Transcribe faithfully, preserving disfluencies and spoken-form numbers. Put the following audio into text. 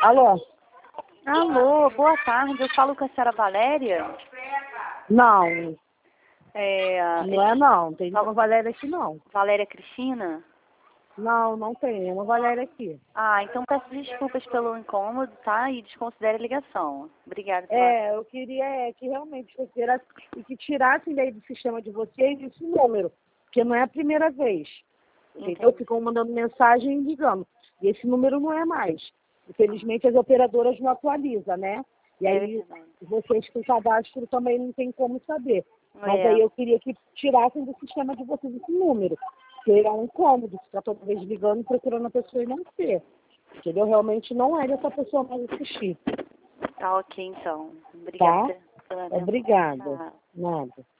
Alô? Alô, boa tarde. Eu falo com a senhora Valéria? Não, É, não é não. Tem nenhuma Valéria aqui não. Valéria Cristina? Não, não tem nenhuma Valéria aqui. Ah, então peço desculpas pelo incômodo, tá? E desconsidere a ligação. Obrigada pela... É, eu queria é, que realmente você tirasse, e que tirassem daí do sistema de vocês esse número, porque não é a primeira vez. Entendeu? Entendi. Ficam mandando mensagem e ligando. E esse número não é mais. Infelizmente as operadoras não atualizam, né? E É aí verdade. vocês com cadastro também não tem como saber. Mas É. aí eu queria que tirassem do sistema de vocês esse número. Porque é um incômodo, ficar toda vez ligando, procurando a pessoa e não ser. Entendeu? Realmente não é dessa pessoa mais assistir. Tá ok, então. Obrigada Tá? pela pela atenção. Obrigada. Tá. Nada.